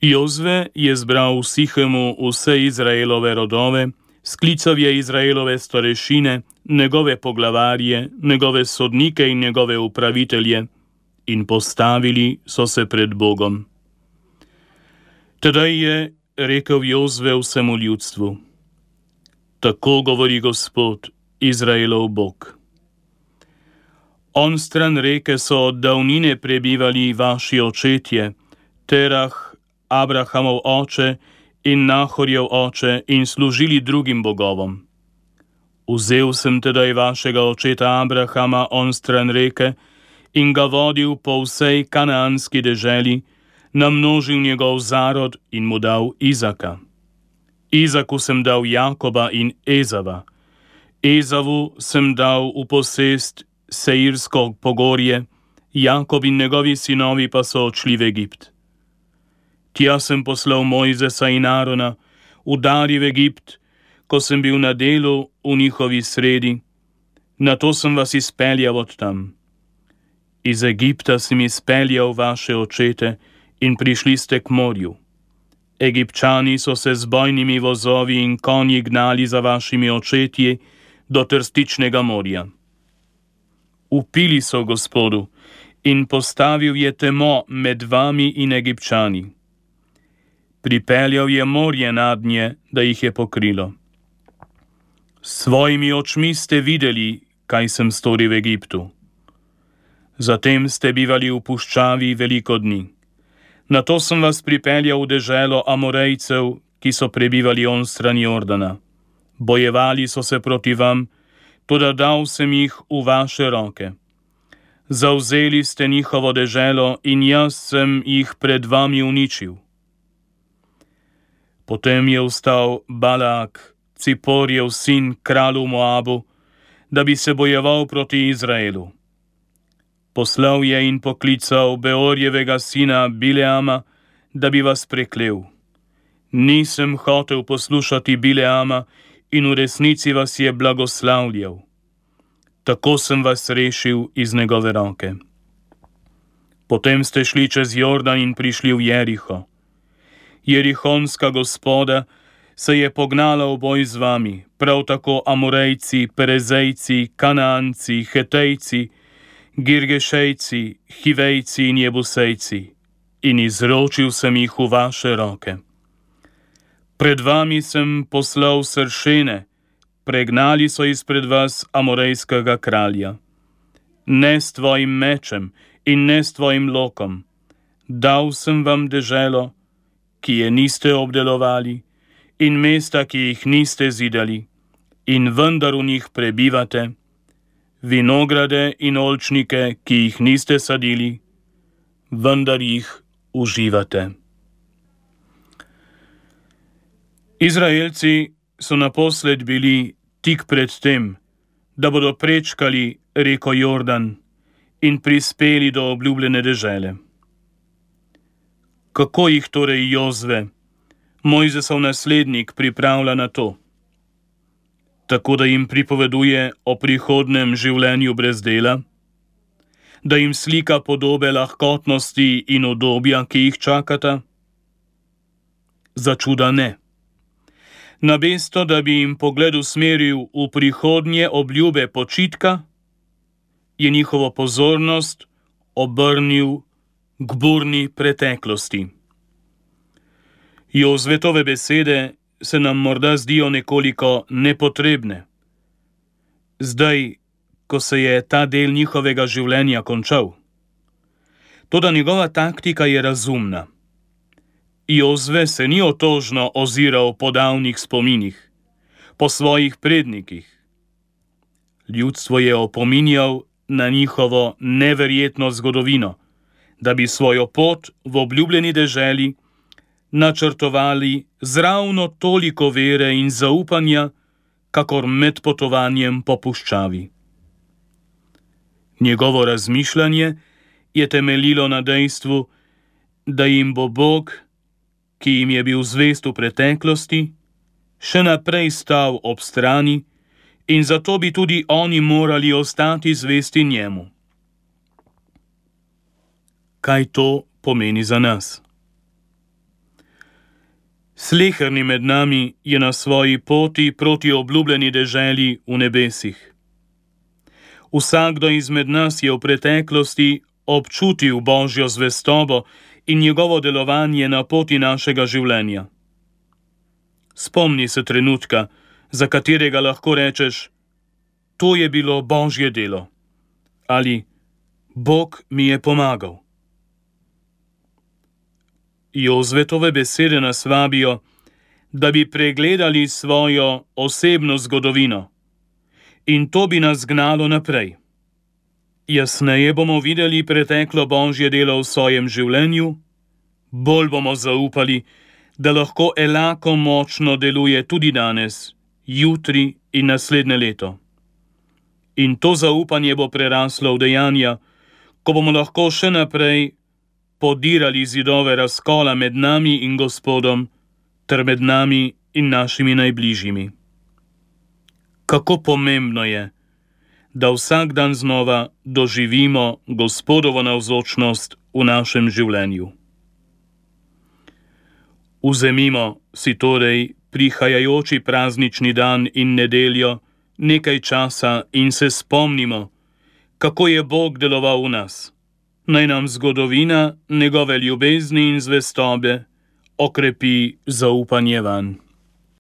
Jozve je zbral v Sichemu vse Izraelove rodove, sklical je Izraelove starešine, njegove poglavarje, njegove sodnike in njegove upravitelje in postavili so se pred Bogom. Tedaj je rekel Jozve vsemu ljudstvu: Tako govori Gospod, Izraelov Bog. Onstran reke so od davnine prebivali vaši očetje, Terah, Abrahamov oče in Nahorjev oče, in služili drugim bogovom. Vzel sem tedaj vašega očeta Abrahama onstran reke in ga vodil po vsej kanaanski deželi, namnožil njegov zarod in mu dal Izaka. Izaku sem dal Jakoba in Ezava. Ezavu sem dal v posest Seirsko pogorje, Jakob in njegovi sinovi pa so odšli v Egipt. Tja sem poslal Mojzesa in Arona, udari v Egipt, ko sem bil na delu v njihovi sredi, nato sem vas izpeljal od tam. Iz Egipta sem izpeljal vaše očete in prišli ste k morju. Egipčani so se z bojnimi vozovi in konji gnali za vašimi očetji do Trstičnega morja. Upili so Gospodu in postavil je temo med vami in Egipčani. Pripeljal je morje nadnje, da jih je pokrilo. S svojimi očmi ste videli, kaj sem storil v Egiptu. Zatem ste bivali v puščavi veliko dni. Nato sem vas pripeljal v deželo Amorejcev, ki so prebivali onstran Jordana. Bojevali so se proti vam, toda dal sem jih v vaše roke. Zavzeli ste njihovo deželo in jaz sem jih pred vami uničil. Potem je vstal Balaak, Ciporjev sin, kralju Moabu, da bi se bojeval proti Izraelu. Poslal je in poklical Beorjevega sina Bileama, da bi vas preklel. Nisem hotel poslušati Bileama in v resnici vas je blagoslavljal. Tako sem vas rešil iz njegove roke. Potem ste šli čez Jordan in prišli v Jeriho. Jerihonska gospoda se je pognala v boj z vami, prav tako Amorejci, Perezejci, Kanaanci, Hetejci, Girgešejci, Hivejci in Jebusejci, in izročil sem jih v vaše roke. Pred vami sem poslal sršene, pregnali so izpred vas amorejskega kralja. Ne s tvojim mečem in ne s tvojim lokom. Dal sem vam deželo, ki je niste obdelovali, in mesta, ki jih niste zidali, in vendar v njih prebivate, vinograde in oljčnike, ki jih niste sadili, vendar jih uživate. Izraelci so naposled bili tik pred tem, da bodo prečkali reko Jordan in prispeli do obljubljene dežele. Kako jih torej Jozve, Mojzesov naslednik, pripravlja na to? Tako, da jim pripoveduje o prihodnem življenju brez dela, da jim slika podobe lahkotnosti in udobja, ki jih čakata? Začuda ne. Namesto, da bi jim pogled usmeril v prihodnje obljube počitka, je njihovo pozornost obrnil k burni preteklosti. Jozvetove besede se nam morda zdijo nekoliko nepotrebne. Zdaj, ko se je ta del njihovega življenja končal. Toda njegova taktika je razumna. Jozve se ni otožno oziral po davnih spominih, po svojih prednikih. Ljudstvo je opominjal na njihovo neverjetno zgodovino, da bi svojo pot v obljubljeni deželi načrtovali z ravno toliko vere in zaupanja, kakor med potovanjem po puščavi. Njegovo razmišljanje je temeljilo na dejstvu, da jim bo Bog, ki jim je bil zvest v preteklosti, še naprej stal ob strani in zato bi tudi oni morali ostati zvesti njemu. Kaj to pomeni za nas? Sleherni med nami je na svoji poti proti obljubljeni deželi v nebesih. Vsakdo izmed nas je v preteklosti občutil Božjo zvestobo in njegovo delovanje na poti našega življenja. Spomni se trenutka, za katerega lahko rečeš, to je bilo Božje delo, ali Bog mi je pomagal. Jozvetove besede nas vabijo, da bi pregledali svojo osebno zgodovino, in to bi nas gnalo naprej. Jasneje bomo videli preteklo Božje delo v svojem življenju, bolj bomo zaupali, da lahko enako močno deluje tudi danes, jutri in naslednje leto. In to zaupanje bo preraslo v dejanja, ko bomo lahko še naprej podirali zidove razkola med nami in Gospodom, ter med nami in našimi najbližjimi. Kako pomembno je, da vsak dan znova doživimo Gospodovo navzočnost v našem življenju. Vzemimo si torej prihajajoči praznični dan in nedeljo nekaj časa in se spomnimo, kako je Bog deloval v nas. Naj nam zgodovina njegove ljubezni in zvestobe okrepi zaupanje vanj.